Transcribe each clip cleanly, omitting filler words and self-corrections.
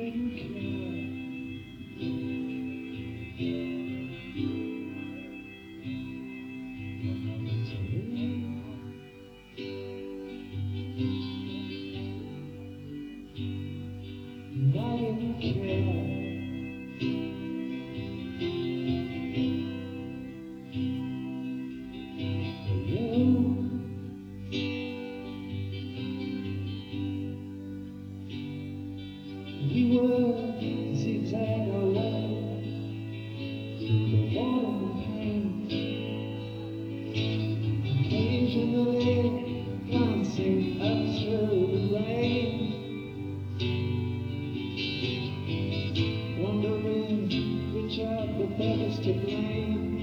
didn't care. I didn't care. We were zigzag away through the warm pain, occasionally glancing up through the rain, wondering which of the brothers to blame.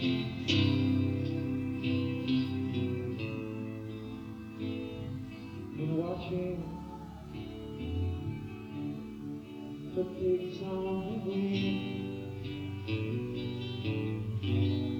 And watching the pigs on the wing.